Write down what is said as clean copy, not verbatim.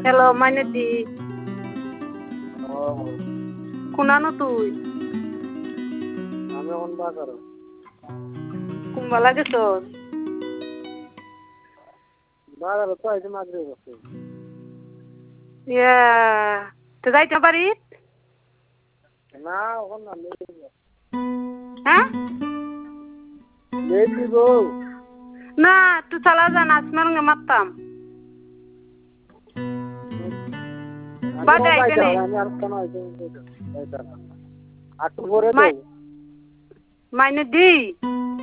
hello মাইনুদ্দি ও কোনানো তুই আমি এখন বাজার কুম্বালা গেছ বাজার তো আইছে মাঝে বসে ইয়া তো যাইতে পারি না এখন না হ্যাঁ লেট দিব না তুই চালা যা নাচমার মারতাম বাদে আইতে নেই আমি আর কেন আইতে আর তো পরে তো মাইনুদ্দি